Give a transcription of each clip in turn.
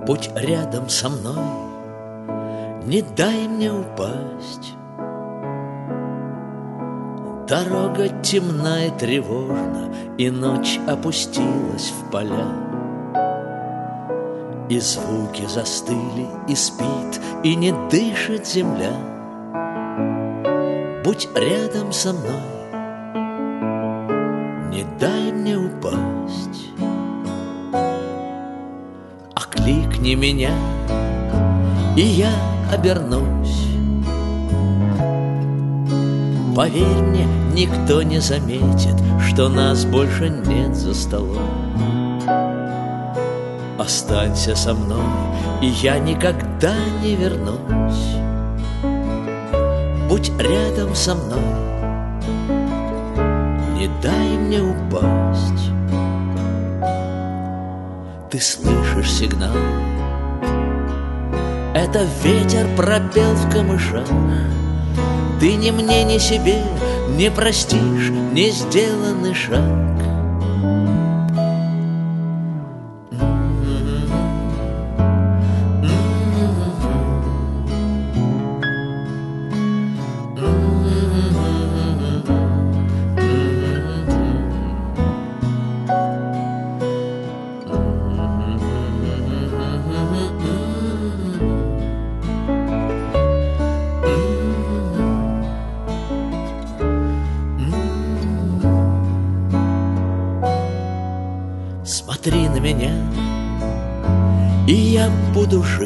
Будь рядом со мной, не дай мне упасть. Дорога темна и тревожна, и ночь опустилась в поля. И звуки застыли, и спит, и не дышит земля. Будь рядом со мной, не дай мне упасть. Окликни меня, и я обернусь. Поверь мне, никто не заметит, что нас больше нет за столом. Останься со мной, и я никогда не вернусь. Будь рядом со мной, не дай мне упасть. Ты слышишь сигнал? Это ветер пропел в камышах. Ты ни мне, ни себе не простишь не сделанный шаг. Смотри на меня, и я буду жив,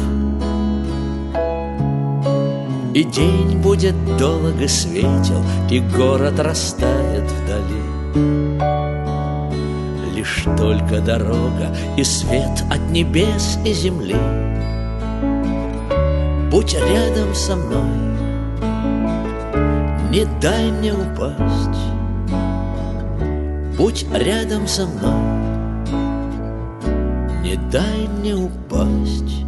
и день будет долго светел, и город растает вдали. Лишь только дорога и свет от небес и земли. Будь рядом со мной, не дай мне упасть. Будь рядом со мной, не дай мне упасть.